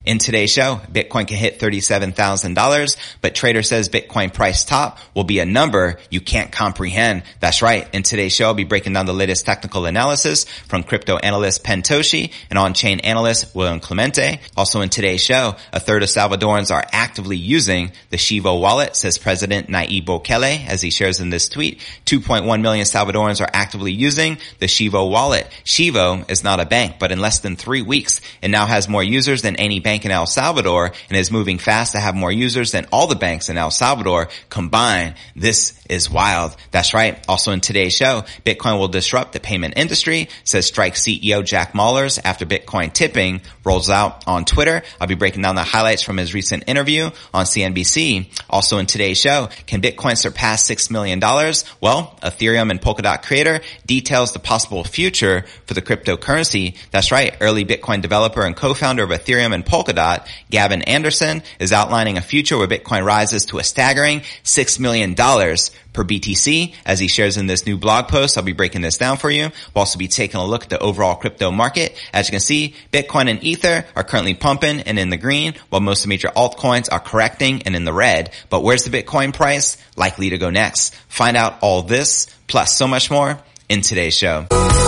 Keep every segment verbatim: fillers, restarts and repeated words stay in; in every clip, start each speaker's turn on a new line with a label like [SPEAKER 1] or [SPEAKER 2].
[SPEAKER 1] In today's show, Bitcoin can hit thirty-seven thousand dollars, but trader says Bitcoin price top will be a number you can't comprehend. That's right. In today's show, I'll be breaking down the latest technical analysis from crypto analyst Pentoshi and on-chain analyst William Clemente. Also in today's show, a third of Salvadorans are actively using the Chivo wallet, says President Nayib Bukele, as he shares in this tweet. two point one million Salvadorans are actively using the Chivo wallet. Chivo is not a bank, but in less than three weeks, it now has more users than any bank in El Salvador and is moving fast to have more users than all the banks in El Salvador combined. This is wild. That's right. Also in today's show, Bitcoin will disrupt the payment industry, says Strike C E O Jack Mallers after Bitcoin tipping rolls out on Twitter. I'll be breaking down the highlights from his recent interview on C N B C. Also in today's show, can Bitcoin surpass six million dollars? Well, Ethereum and Polkadot creator details the possible future for the cryptocurrency. That's right. Early Bitcoin developer and co-founder of Ethereum and Polkadot, Gavin Anderson, is outlining a future where Bitcoin rises to a staggering six million dollars per B T C. As he shares in this new blog post, I'll be breaking this down for you. We'll also be taking a look at the overall crypto market. As you can see, Bitcoin and Ether are currently pumping and in the green, while most of the major altcoins are correcting and in the red. But where's the Bitcoin price likely to go next? Find out all this, plus so much more, in today's show.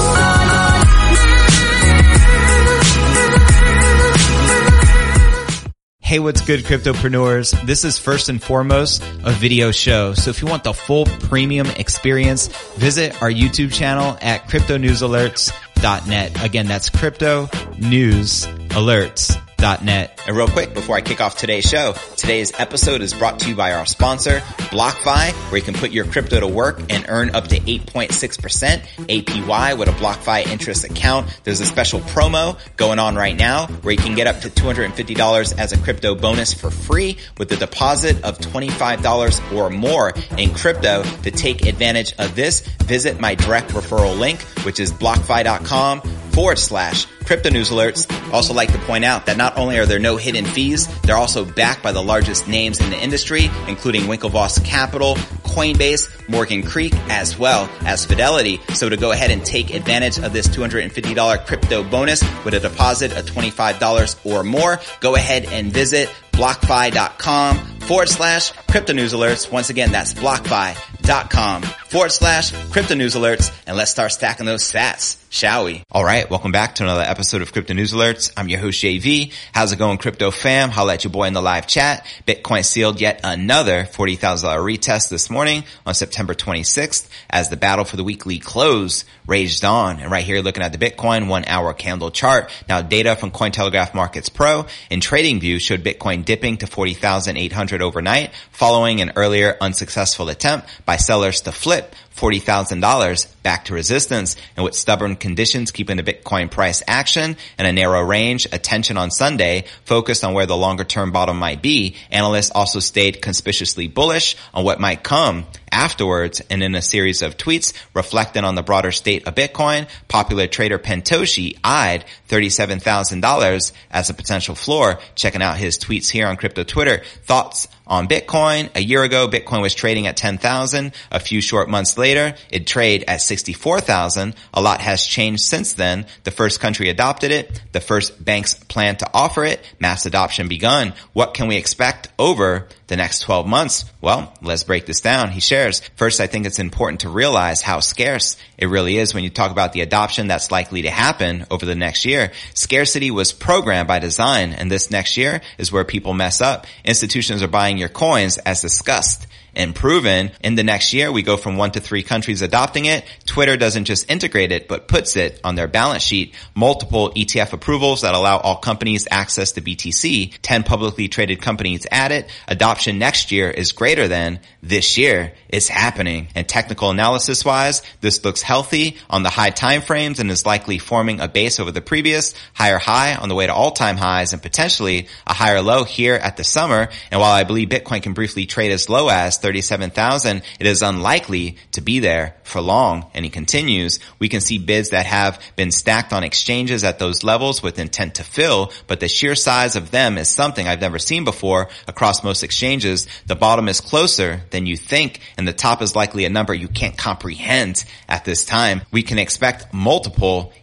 [SPEAKER 1] Hey, what's good, cryptopreneurs? This is first and foremost a video show. So if you want the full premium experience, visit our YouTube channel at crypto news alerts dot net. Again, that's crypto news alerts dot net. And real quick, before I kick off today's show, today's episode is brought to you by our sponsor, BlockFi, where you can put your crypto to work and earn up to eight point six percent A P Y with a BlockFi interest account. There's a special promo going on right now where you can get up to two hundred fifty dollars as a crypto bonus for free with a deposit of twenty-five dollars or more in crypto. To take advantage of this, visit my direct referral link, which is blockfi.com forward slash Crypto News Alerts. Also like to point out that not only are there no hidden fees, they're also backed by the largest names in the industry, including Winklevoss Capital, Coinbase, Morgan Creek, as well as Fidelity. So to go ahead and take advantage of this two hundred fifty dollars crypto bonus with a deposit of twenty-five dollars or more, go ahead and visit blockfi.com forward slash Crypto News Alerts. Once again, that's blockfi.com forward slash Crypto News Alerts. And let's start stacking those sats, shall we? All right. Welcome back to another episode of Crypto News Alerts. I'm your host, J V. How's it going, crypto fam? Holla at your boy in the live chat. Bitcoin sealed yet another forty thousand dollars retest this morning on September twenty-sixth as the battle for the weekly close raged on. And right here, looking at the Bitcoin one hour candle chart. Now, data from Cointelegraph Markets Pro in TradingView showed Bitcoin dipping to forty thousand eight hundred overnight following an earlier unsuccessful attempt by sellers to flip forty thousand dollars back to resistance, and with stubborn conditions keeping the Bitcoin price action in a narrow range, attention on Sunday focused on where the longer term bottom might be. Analysts also stayed conspicuously bullish on what might come afterwards, and in a series of tweets reflecting on the broader state of Bitcoin, popular trader Pentoshi eyed thirty-seven thousand dollars as a potential floor. Checking out his tweets here on crypto Twitter. Thoughts on Bitcoin? A year ago, Bitcoin was trading at ten thousand. A few short months later, it traded at sixty-four thousand. A lot has changed since then. The first country adopted it. The first banks plan to offer it. Mass adoption begun. What can we expect over the next twelve months? Well, let's break this down. He shares, first, I think it's important to realize how scarce it really is when you talk about the adoption that's likely to happen over the next year. Scarcity was programmed by design, and this next year is where people mess up. Institutions are buying your coins as discussed and proven. In the next year, we go from one to three countries adopting it. Twitter doesn't just integrate it, but puts it on their balance sheet. Multiple E T F approvals that allow all companies access to B T C. ten publicly traded companies add it. Adoption next year is greater than this year. It's happening. And technical analysis wise, this looks healthy on the high time frames and is likely forming a base over the previous higher high on the way to all-time highs and potentially a higher low here at the summer. And while I believe Bitcoin can briefly trade as low as thirty-seven thousand, it is unlikely to be there for long. And he continues, we can see bids that have been stacked on exchanges at those levels with intent to fill, but the sheer size of them is something I've never seen before across most exchanges. The bottom is closer than you think, and the top is likely a number you can't comprehend at this time. We can expect multiple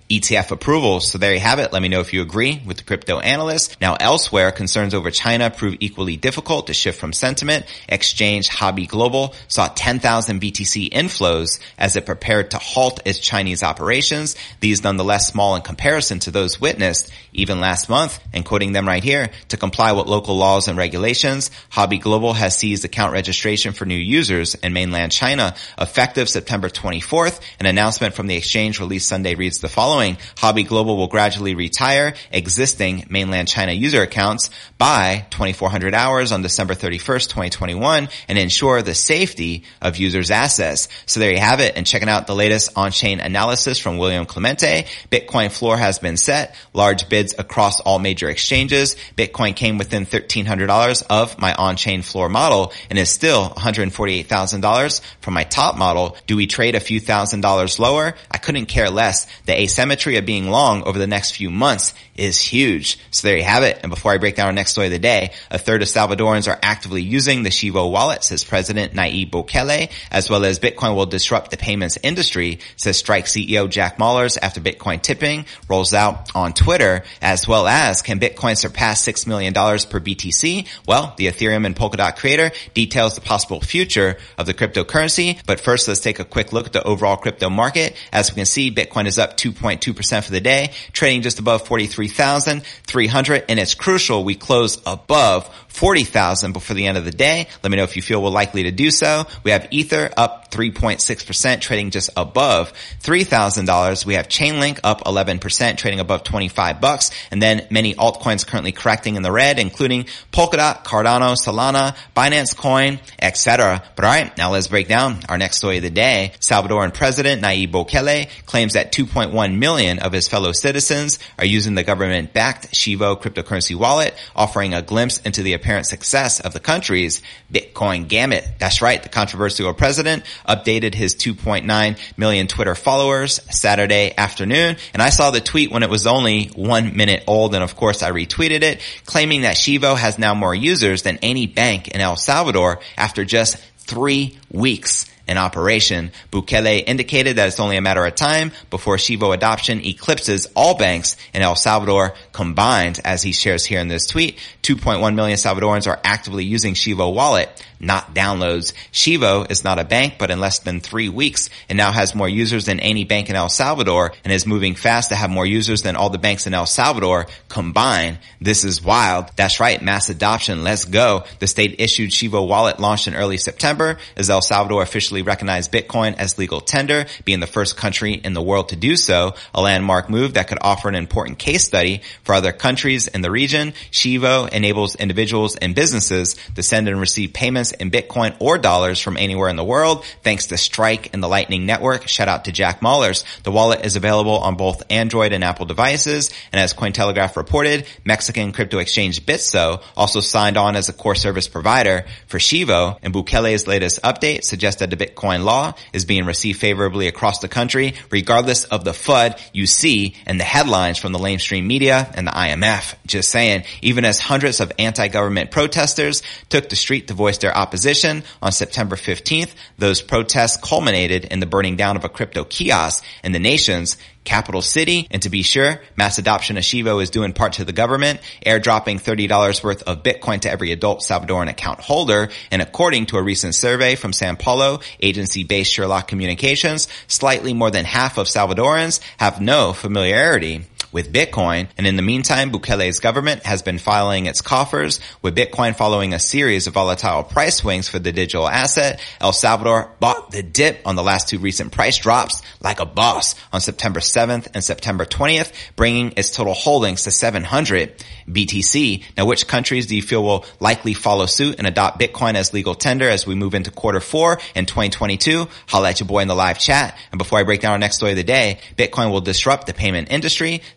[SPEAKER 1] E T F approvals. So there you have it. Let me know if you agree with the crypto analyst. Now elsewhere, concerns over China prove equally difficult to shift from sentiment. Exchange Hobby Global saw ten thousand B T C inflows as it prepared to halt its Chinese operations. These nonetheless small in comparison to those witnessed even last month. And quoting them right here, to comply with local laws and regulations, Hobby Global has seized account registration for new users in mainland China. Effective September twenty-fourth, an announcement from the exchange released Sunday reads the following: Hobby Global will gradually retire existing mainland China user accounts by twenty-four hundred hours on December thirty-first, twenty twenty-one and ensure the safety of users' assets. So there you have it. And checking out the latest on-chain analysis from William Clemente, Bitcoin floor has been set. Large bids across all major exchanges. Bitcoin came within thirteen hundred dollars of my on-chain floor model and is still one hundred forty-eight thousand dollars from my top model. Do we trade a few thousand dollars lower? I couldn't care less. The asymmetry of being long over the next few months is huge. So there you have it. And before I break down our next story of the day, a third of Salvadorans are actively using the Chivo wallet, says President Nayib Bukele, as well as Bitcoin will disrupt the payments industry, says Strike C E O Jack Mallers after Bitcoin tipping rolls out on Twitter, as well as can Bitcoin surpass six million dollars per B T C? Well, the Ethereum and Polkadot creator details the possible future of the cryptocurrency. But first, let's take a quick look at the overall crypto market. As we can see, Bitcoin is up two point two percent for the day, trading just above forty-three thousand three hundred. And it's crucial we close above forty thousand before the end of the day. Let me know if you feel we're likely to do so. We have Ether up three point six percent, trading just above three thousand dollars. We have Chainlink up eleven percent, trading above twenty-five bucks. And then many altcoins currently correcting in the red, including Polkadot, Cardano, Solana, Binance Coin, et cetera. But all right, now let's break down our next story of the day. Salvadoran President Nayib Bukele claims that two point one million of his fellow citizens are using the government-backed Chivo cryptocurrency wallet, offering a glimpse into the apparent success of the country's Bitcoin gamut. That's right, the controversial president updated his two point nine million Twitter followers Saturday afternoon, and I saw the tweet when it was only one minute old, and of course I retweeted it, claiming that Chivo has now more users than any bank in El Salvador after just three weeks in operation. Bukele indicated that it's only a matter of time before Chivo adoption eclipses all banks in El Salvador combined, as he shares here in this tweet. two point one million Salvadorans are actively using Chivo wallet, not downloads. Chivo is not a bank, but in less than three weeks, it now has more users than any bank in El Salvador and is moving fast to have more users than all the banks in El Salvador combined. This is wild. That's right, mass adoption. Let's go. The state-issued Chivo wallet launched in early September as El Salvador officially recognized Bitcoin as legal tender, being the first country in the world to do so, a landmark move that could offer an important case study for other countries in the region. Chivo enables individuals and businesses to send and receive payments in Bitcoin or dollars from anywhere in the world, thanks to Strike and the Lightning Network. Shout out to Jack Mallers. The wallet is available on both Android and Apple devices, and as Cointelegraph reported, Mexican crypto exchange Bitso also signed on as a core service provider for Chivo, and Bukele's latest update suggests that the Bitcoin law is being received favorably across the country, regardless of the F U D you see in the headlines from the mainstream media and the I M F. Just saying, even as hundreds of anti-government protesters took the street to voice their opposition on September fifteenth, those protests culminated in the burning down of a crypto kiosk in the nation's capital city. And to be sure, mass adoption of Chivo is due in part to the government airdropping thirty dollars worth of Bitcoin to every adult Salvadoran account holder. And according to a recent survey from Sao Paulo agency-based Sherlock Communications, slightly more than half of Salvadorans have no familiarity with Bitcoin. And in the meantime, Bukele's government has been filing its coffers, with Bitcoin following a series of volatile price swings for the digital asset. El Salvador bought the dip on the last two recent price drops like a boss on September seventh and September twentieth, bringing its total holdings to seven hundred B T C. Now, which countries do you feel will likely follow suit and adopt Bitcoin as legal tender as we move into quarter four in twenty twenty-two? Holla at your boy in the live chat. And before I break down our next story of the day, Bitcoin will disrupt the payment industry,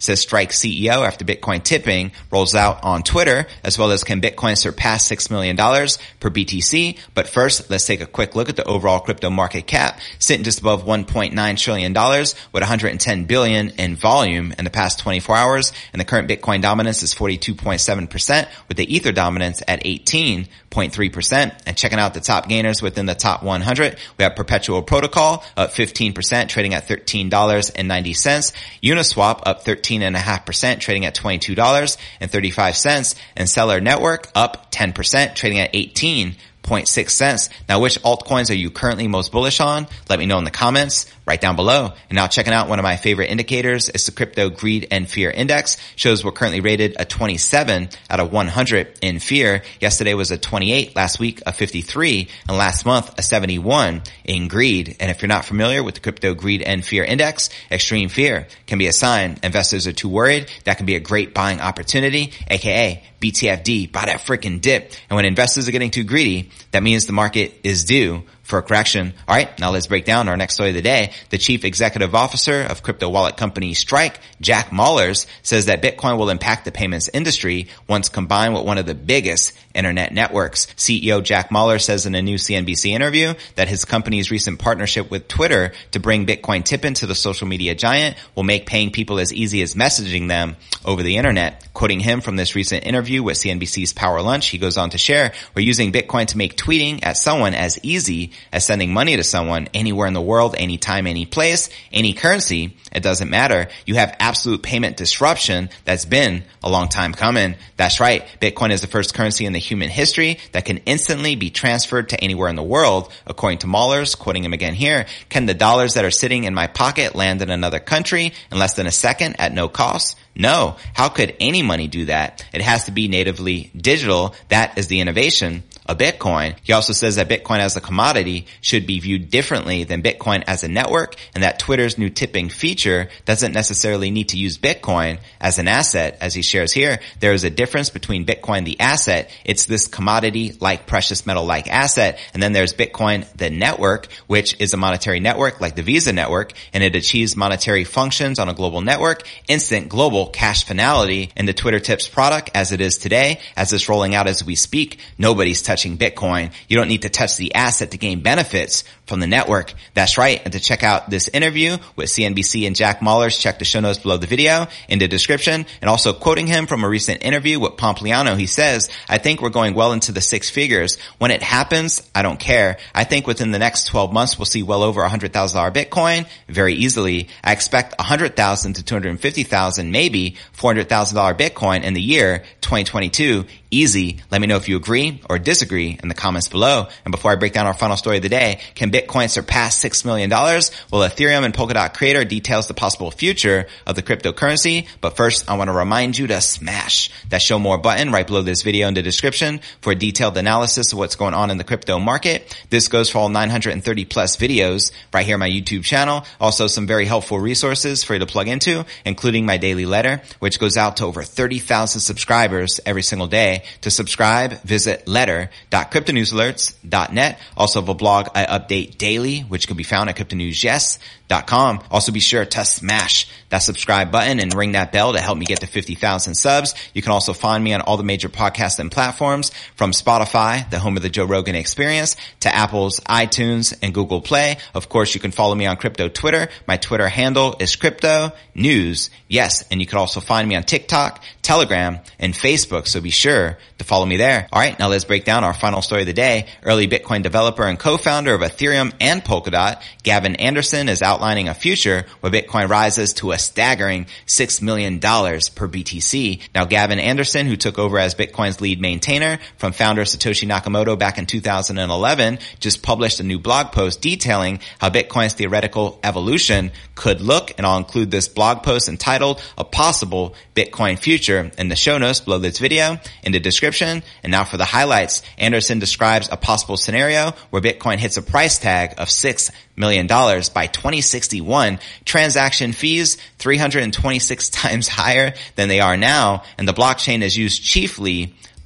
[SPEAKER 1] says Strike C E O after Bitcoin tipping rolls out on Twitter, as well as can Bitcoin surpass six million dollars per B T C. But first, let's take a quick look at the overall crypto market cap, sitting just above one point nine trillion dollars with one hundred ten billion dollars in volume in the past twenty-four hours. And the current Bitcoin dominance is forty-two point seven percent, with the Ether dominance at eighteen point three percent. And checking out the top gainers within the top one hundred, we have Perpetual Protocol up fifteen percent, trading at thirteen dollars and ninety cents. Uniswap up thirteen point five percent, trading at twenty-two dollars and thirty-five cents. And Stellar Network up ten percent, trading at eighteen point six cents. Now, which altcoins are you currently most bullish on? Let me know in the comments right down below. And now checking out one of my favorite indicators is the Crypto Greed and Fear Index. Shows we're currently rated a twenty-seven out of one hundred in fear. Yesterday was a twenty-eight, last week a fifty-three, and last month a seventy-one in greed. And if you're not familiar with the Crypto Greed and Fear Index, extreme fear can be a sign investors are too worried. That can be a great buying opportunity, aka B T F D, buy that freaking dip. And when investors are getting too greedy, that means the market is due for a correction. All right, now let's break down our next story of the day. The chief executive officer of crypto wallet company Strike, Jack Mallers, says that Bitcoin will impact the payments industry once combined with one of the biggest internet networks. C E O Jack Mallers says in a new C N B C interview that his company's recent partnership with Twitter to bring Bitcoin tipping to the social media giant will make paying people as easy as messaging them over the internet. Quoting him from this recent interview with C N B C's Power Lunch, he goes on to share, "We're using Bitcoin to make tweeting at someone as easy as sending money to someone anywhere in the world, anytime, any place, any currency. It doesn't matter. You have absolute payment disruption that's been a long time coming." That's right. Bitcoin is the first currency in the human history that can instantly be transferred to anywhere in the world. According to Mallers, quoting him again here, "Can the dollars that are sitting in my pocket land in another country in less than a second at no cost? No. How could any money do that? It has to be natively digital. That is the innovation of Bitcoin." He also says that Bitcoin as a commodity should be viewed differently than Bitcoin as a network, and that Twitter's new tipping feature doesn't necessarily need to use Bitcoin as an asset. As he shares here, there is a difference between Bitcoin, the asset. It's this commodity-like, precious metal-like asset. And then there's Bitcoin, the network, which is a monetary network like the Visa network, and it achieves monetary functions on a global network, instant global cash finality. In the Twitter Tips product, as it is today, as it's rolling out as we speak, nobody's touching Bitcoin. You don't need to touch the asset to gain benefits from the network. That's right. And to check out this interview with C N B C and Jack Mallers, check the show notes below the video in the description. And also quoting him from a recent interview with Pompliano, he says, "I think we're going well into the six figures. When it happens, I don't care. I think within the next twelve months, we'll see well over one hundred thousand dollars Bitcoin very easily. I expect one hundred thousand to two hundred fifty thousand, maybe four hundred thousand dollars Bitcoin in the year twenty twenty-two. Easy." Let me know if you agree or disagree in the comments below. And before I break down our final story of the day, can Bitcoin surpass six million dollars? Well, Ethereum and Polkadot creator details the possible future of the cryptocurrency. But first, I want to remind you to smash that show more button right below this video in the description for a detailed analysis of what's going on in the crypto market. This goes for all nine hundred thirty plus videos right here on my YouTube channel. Also, some very helpful resources for you to plug into, including my daily letter, which goes out to over thirty thousand subscribers every single day. To subscribe, visit letter dot crypto news alerts dot net. Also have a blog I update daily, which can be found at crypto news yes dot com. Also be sure to smash that subscribe button and ring that bell to help me get to fifty thousand subs. You can also find me on all the major podcasts and platforms, from Spotify, the home of the Joe Rogan Experience, to Apple's iTunes and Google Play. Of course, you can follow me on crypto Twitter. My Twitter handle is crypto news. Yes, and you can also find me on TikTok, Telegram, and Facebook, so be sure to follow me there. All right, now let's break down our final story of the day. Early Bitcoin developer and co-founder of Ethereum and Polkadot, Gavin Anderson, is outlining a future where Bitcoin rises to a staggering six million dollars per B T C. Now, Gavin Anderson, who took over as Bitcoin's lead maintainer from founder Satoshi Nakamoto back in two thousand eleven, just published a new blog post detailing how Bitcoin's theoretical evolution could look, and I'll include this blog post entitled "A Possible Bitcoin Future" in the show notes below this video in the description. And now for the highlights. Anderson describes a possible scenario where Bitcoin hits a price tag of six million dollars by twenty sixty-one, transaction fees three hundred twenty-six times higher than they are now, and the blockchain is used chiefly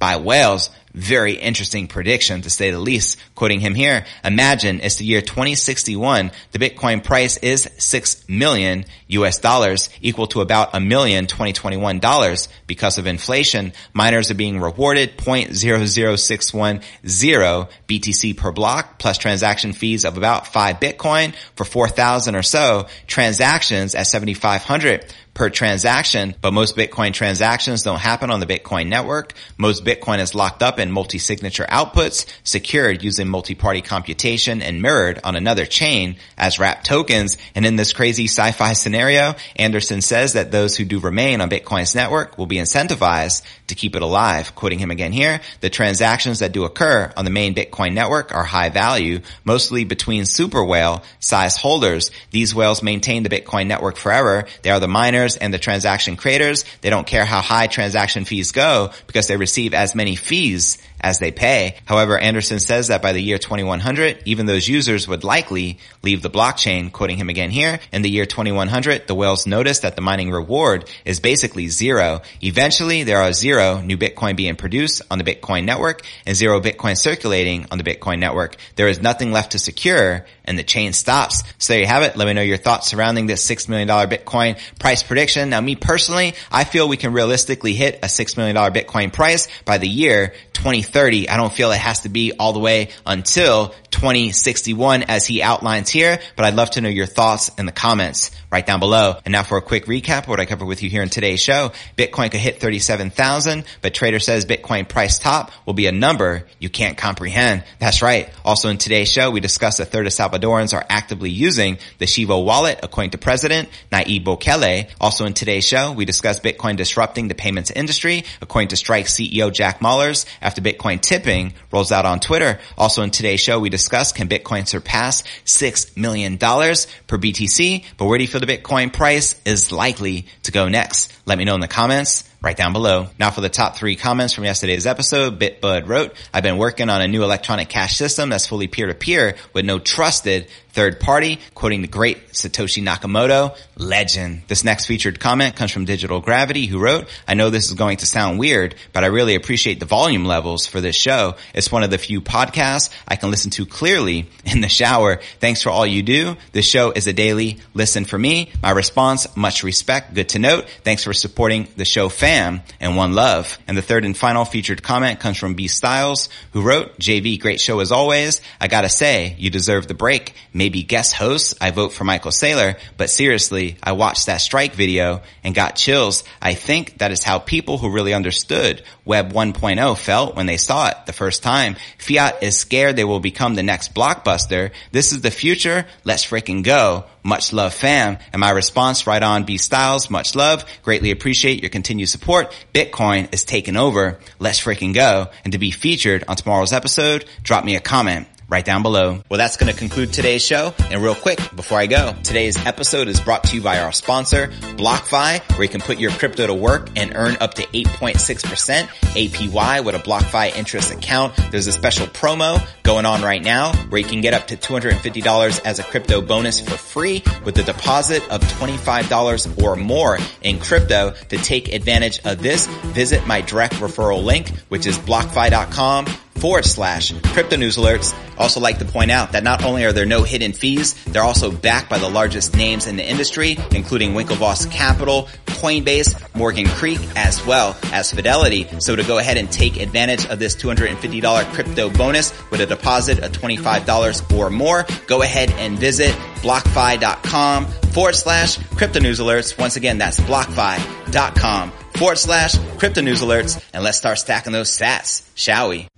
[SPEAKER 1] by whales. Very interesting prediction, to say the least. Quoting him here, imagine it's the year twenty sixty-one. The Bitcoin price is six million U S dollars, equal to about a million twenty twenty-one dollars. Because of inflation, miners are being rewarded zero point zero zero six one zero B T C per block, plus transaction fees of about five Bitcoin for four thousand or so transactions at seventy-five hundred per transaction. But most Bitcoin transactions don't happen on the Bitcoin network. Most Bitcoin is locked up in multi-signature outputs, secured using multi-party computation and mirrored on another chain as wrapped tokens. And in this crazy sci-fi scenario, Anderson says that those who do remain on Bitcoin's network will be incentivized to keep it alive. Quoting him again here, the transactions that do occur on the main Bitcoin network are high value, mostly between super whale size holders. These whales maintain the Bitcoin network forever. They are the miners and the transaction creators. They don't care how high transaction fees go because they receive as many fees as they pay. However, Anderson says that by the year twenty-one hundred, even those users would likely leave the blockchain. Quoting him again here, in the year twenty-one hundred, the whales notice that the mining reward is basically zero. Eventually, there are zero new Bitcoin being produced on the Bitcoin network and zero Bitcoin circulating on the Bitcoin network. There is nothing left to secure and the chain stops. So there you have it. Let me know your thoughts surrounding this six million dollars Bitcoin price prediction. Now, me personally, I feel we can realistically hit a six million dollars Bitcoin price by the year twenty thirty. I don't feel it has to be all the way until twenty sixty-one as he outlines here, but I'd love to know your thoughts in the comments right down below. And now for a quick recap of what I covered with you here in today's show. Bitcoin could hit thirty-seven thousand, but trader says Bitcoin price top will be a number you can't comprehend. That's right. Also in today's show, we discussed a third of Salvadorans are actively using the Chivo wallet, according to President Nayib Bukele. Also in today's show, we discussed Bitcoin disrupting the payments industry, according to Strike C E O Jack Mallers, after Bitcoin tipping rolls out on Twitter. Also in today's show, we discussed, can Bitcoin surpass six million dollars per B T C? But where do you feel the Bitcoin price is likely to go next? Let me know in the comments right down below. Now for the top three comments from yesterday's episode, BitBud wrote, I've been working on a new electronic cash system that's fully peer-to-peer with no trusted third party, quoting the great Satoshi Nakamoto, legend. This next featured comment comes from Digital Gravity, who wrote, I know this is going to sound weird, but I really appreciate the volume levels for this show. It's one of the few podcasts I can listen to clearly in the shower. Thanks for all you do. This show is a daily listen for me. My response, much respect, good to note. Thanks for supporting the show, fam, and one love. And the third and final featured comment comes from B Styles, who wrote, J V, great show as always. I gotta say, you deserve the break. Maybe guest host, I vote for Michael Saylor, but seriously, I watched that strike video and got chills. I think that is how people who really understood Web one point oh felt when they saw it the first time. Fiat is scared they will become the next blockbuster. This is the future. Let's freaking go. Much love, fam. And my response, right on, B Styles, much love. Greatly appreciate your continued support. Bitcoin is taking over. Let's freaking go. And to be featured on tomorrow's episode, drop me a comment right down below. Well, that's going to conclude today's show. And real quick, before I go, today's episode is brought to you by our sponsor, BlockFi, where you can put your crypto to work and earn up to eight point six percent A P Y with a BlockFi interest account. There's a special promo going on right now where you can get up to two hundred fifty dollars as a crypto bonus for free with a deposit of twenty-five dollars or more in crypto. To take advantage of this, visit my direct referral link, which is blockfi.com forward slash crypto news alerts. Also like to point out that not only are there no hidden fees, they're also backed by the largest names in the industry, including Winklevoss Capital, Coinbase, Morgan Creek, as well as Fidelity. So to go ahead and take advantage of this two hundred fifty dollars crypto bonus with a deposit of twenty-five dollars or more, go ahead and visit blockfi.com forward slash crypto news alerts. Once again, that's blockfi.com forward slash crypto news alerts. And let's start stacking those sats, shall we?